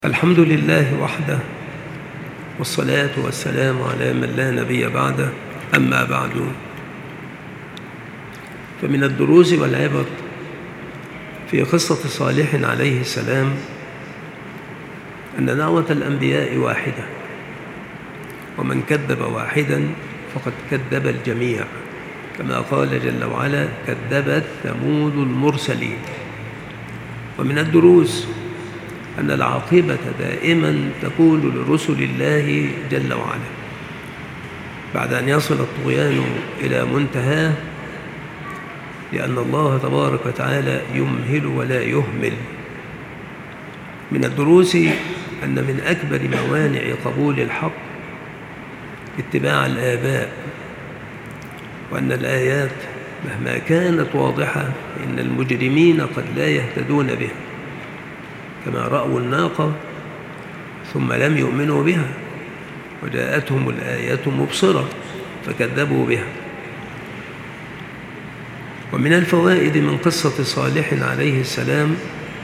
الحمد لله وحده، والصلاة والسلام على من لا نبي بعده. أما بعد، فمن الدروس والعبر في قصة صالح عليه السلام أن دعوة الأنبياء واحدة، ومن كذب واحدا فقد كذب الجميع، كما قال جل وعلا: كذبت ثمود المرسلين. ومن الدروس أن العاقبة دائما تكون لرسل الله جل وعلا بعد أن يصل الطغيان إلى منتهاه، لأن الله تبارك وتعالى يمهل ولا يهمل. من الدروس أن من أكبر موانع قبول الحق اتباع الآباء، وأن الآيات مهما كانت واضحة إن المجرمين قد لا يهتدون بها، كما رأوا الناقة ثم لم يؤمنوا بها وجاءتهم الآية مبصرة فكذبوا بها. ومن الفوائد من قصة صالح عليه السلام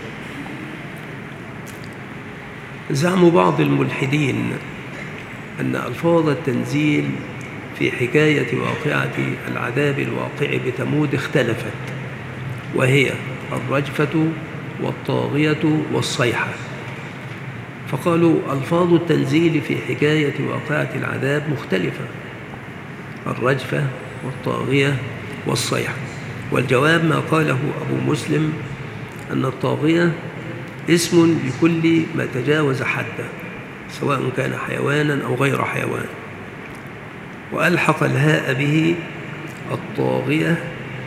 زعم بعض الملحدين أن ألفاظ التنزيل في حكاية واقعة العذاب الواقع بثمود اختلفت، وهي الرجفة والطاغية والصيحة. فقالوا ألفاظ التنزيل في حكاية واقعة العذاب مختلفة: الرجفة والطاغية والصيحة. والجواب ما قاله أبو مسلم أن الطاغية اسم لكل ما تجاوز حده، سواء كان حيوانا أو غير حيوان، وألحق الهاء به الطاغية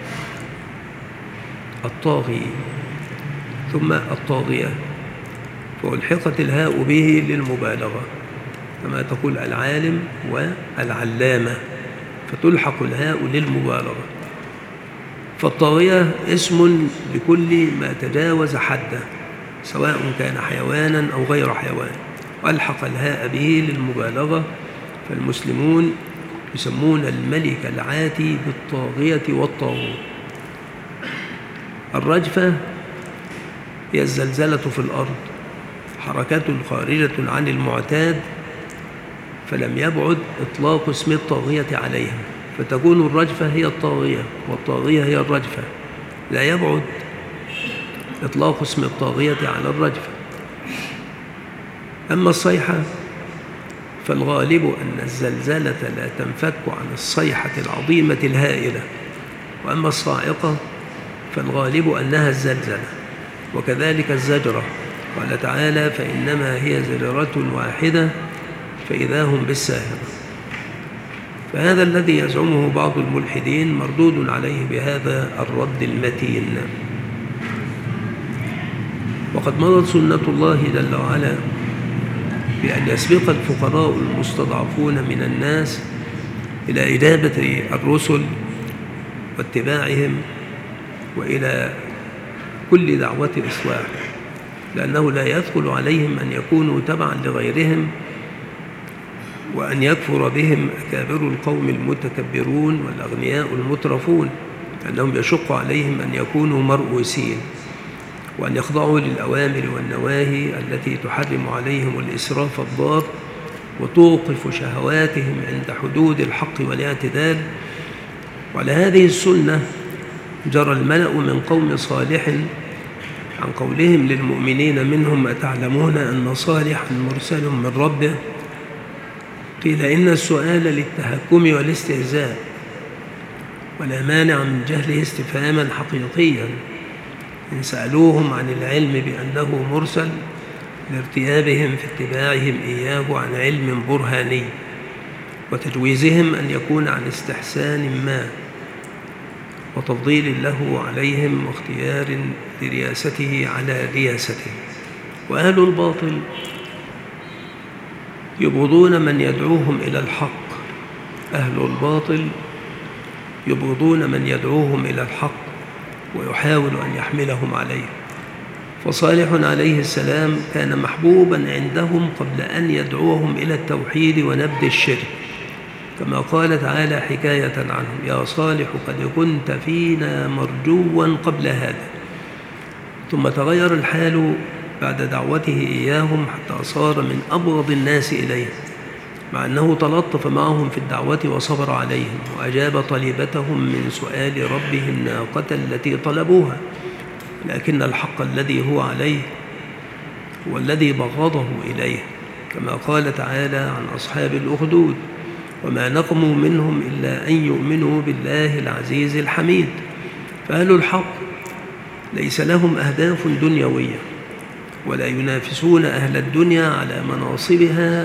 الطاغي ثم الطاغية، فألحقت الهاء به للمبالغة، كما تقول العالم والعلامة، فتلحق الهاء للمبالغة. فالطاغية اسم لكل ما تجاوز حده، سواء كان حيوانا أو غير حيوان، وألحق الهاء به للمبالغة. فالمسلمون يسمون الملك العاتي بالطاغية والطاغوت. الرجفة هي الزلزلة في الأرض، حركة خارجة عن المعتاد، فلم يبعد إطلاق اسم الطاغية عليها، فتكون الرجفة هي الطاغية والطاغية هي الرجفة، لا يبعد إطلاق اسم الطاغية على الرجفة. أما الصيحة فالغالب أن الزلزلة لا تنفك عن الصيحة العظيمة الهائلة، وأما الصاعقة فالغالب أنها الزلزلة، وكذلك الزجرة. قال تعالى: فإنما هي زجرة واحدة فإذا هم بالساهرة. فهذا الذي يزعمه بعض الملحدين مردود عليه بهذا الرد المتين. وقد مضت سنة الله جل وعلا بأن يسبق الفقراء المستضعفون من الناس إلى إجابة الرسل واتباعهم وإلى كل دعوة إصلاح، لأنه لا يدخل عليهم أن يكونوا تبعا لغيرهم وأن يكفر بهم أكابر القوم المتكبرون والأغنياء المترفون، لأنهم يشق عليهم أن يكونوا مرؤوسين وأن يخضعوا للأوامر والنواهي التي تحرم عليهم الإسراف الضار وتوقف شهواتهم عند حدود الحق والاعتدال. وعلى هذه السنة جرى الملأ من قوم صالح عن قولهم للمؤمنين منهم: أتعلمون أن صالحا مرسل من ربه؟ قيل إن السؤال للتهكم والاستهزاء، ولا مانع من جهله استفهاما حقيقيا إن سألوهم عن العلم بأنه مرسل لارتيابهم في اتباعهم إياه عن علم برهاني، وتجويزهم أن يكون عن استحسان ما وتفضيل له عليهم واختيار لرياسته على رياسته. وأهل الباطل يبغضون من يدعوهم إلى الحق، أهل الباطل يبغضون من يدعوهم إلى الحق ويحاول أن يحملهم عليه. فصالح عليه السلام كان محبوبا عندهم قبل أن يدعوهم إلى التوحيد ونبذ الشرك، كما قال تعالى حكاية عنهم: يا صالح قد كنت فينا مرجوا قبل هذا. ثم تغير الحال بعد دعوته إياهم حتى صار من أبغض الناس إليه، مع أنه تلطف معهم في الدعوة وصبر عليهم وأجاب طلبتهم من سؤال ربهم الناقة التي طلبوها، لكن الحق الذي هو عليه هو الذي بغضه إليه، كما قال تعالى عن أصحاب الأخدود: وما نقموا منهم إلا أن يؤمنوا بالله العزيز الحميد. فأهل الحق ليس لهم أهداف دنيوية، ولا ينافسون أهل الدنيا على مناصبها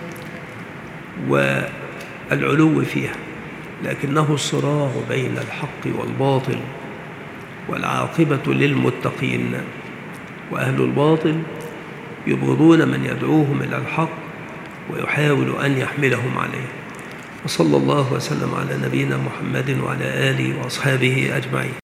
والعلو فيها، لكنه الصراع بين الحق والباطل، والعاقبة للمتقين. وأهل الباطل يبغضون من يدعوهم إلى الحق ويحاول أن يحملهم عليه. وصلى الله وسلم على نبينا محمد وعلى آله وأصحابه أجمعين.